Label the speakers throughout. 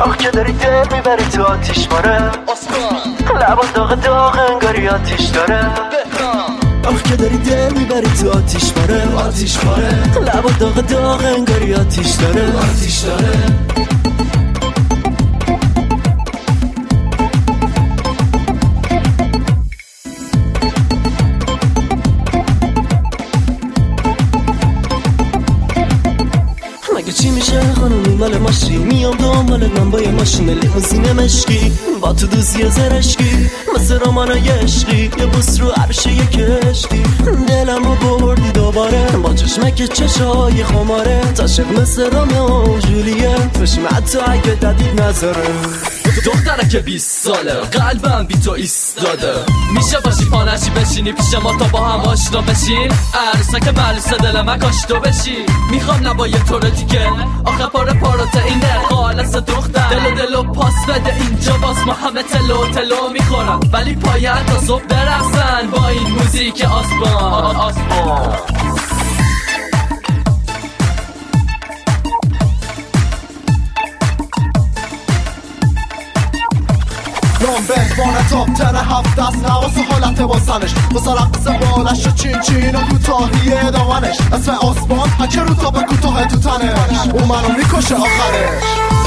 Speaker 1: آخ که داری دل میبری تو آتیش ماره لبا داغ داغ انگاری آتیش داره آخ که داری دل میبری تو آتیش ماره لبا داغ داغ انگاری آتیش داره مگه چی میشه خانومی مال ماشین میام دنبالت من با یه ماشین لیموزین مشکی با تو دوزی زرشکی مثل رمانای عشقی یه بوس رو عرش یه کشتی دلمو بردی دوباره با چشمک چشای خماره تاشق مثل رومئو و جولیت بشیم حتی اگه ددید نذاره
Speaker 2: دختره که 20 ساله قلبم بی تو ایستاده میشه باشی پانشی بشینی پیش ما تا با هم آشنا بشین عروسک ملوسه دل من کاش تو بشی میخوام لبای تو رو دیگه آخه پاره پروتئینه خالص دختر دلو پاس بده اینجا باز ما همه تلو میخورم ولی پایت تا صبح برقصن با این موزیک آسمان
Speaker 3: بهوان تاپ تر هفت از نواس حالت باسنش بسا رقص بالش و چین و کوتاهی دامنش اسم آسمان هکه رو تاپ کوتاه تو تنش اون منو میکشه آخرش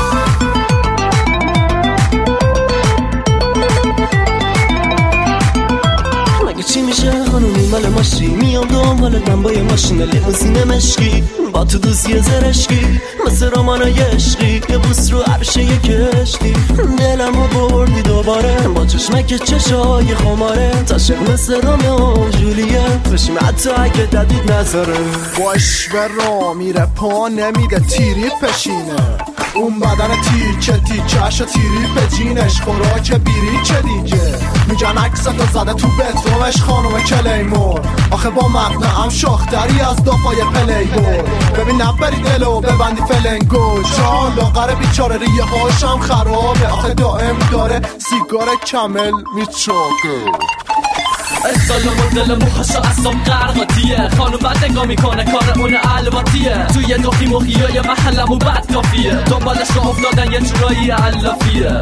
Speaker 1: چی میشه خانومی مال ماشین میام دنبالت من با یه ماشین لیموزین مشکی با تو دوزی زرشکی مثل رمانای عشقی یه بوس رو عرش یه کشتی دلمو بردی دوباره با چشمک چشای خماره تاشق مثل رومئو و جولیت بشیم حتی اگه ددید نذاره
Speaker 3: باش به را میره پا نمیده تیری پشینه اون بدن تیکش و تیری به جینش خوراک بیری چه دیگه میگن عکستو زده تو بترومش خانوم کلیمور آخه با مقنعم شاختری از دافای پلی بود ببین نبری دلو ببندی فلنگو جان لاغر بیچاره ریه هاشم خرابه آخه دائم داره سیگار کمل میچوکه
Speaker 2: استالمون دل موهاشا اصاب قرقاتیه خانوم بد نگاه میکنه کار اون الواتیه توی دوخی مخیای محلمو بد کافیه دنبالش رو افتادن یه جورایی علافیه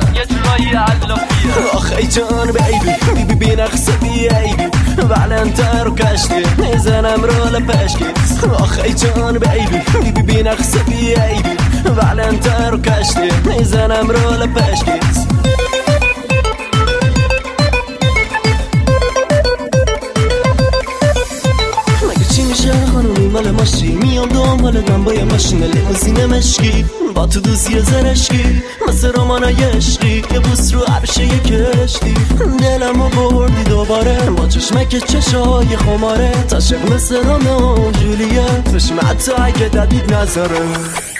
Speaker 1: آخ ای جان بیبی بی نقص بی عیبی ولنتر رو کشتی میزنم رول پشکی آخ ای جان بیبی بی نقص بی عیبی ولنتر رو کشتی میزنم رول پشکی خانومی مال ماشین میام دنبالت من با یه ماشین لیموزین مشکی با تو دوزی زرشکی مثل رمانای عشقی یه بوس رو عرش یه کشتی دلمو بردی دوباره با چشمک چشای خماره تاشق مثل رومئو و جولیت بشیم حتی اگه ددید نذاره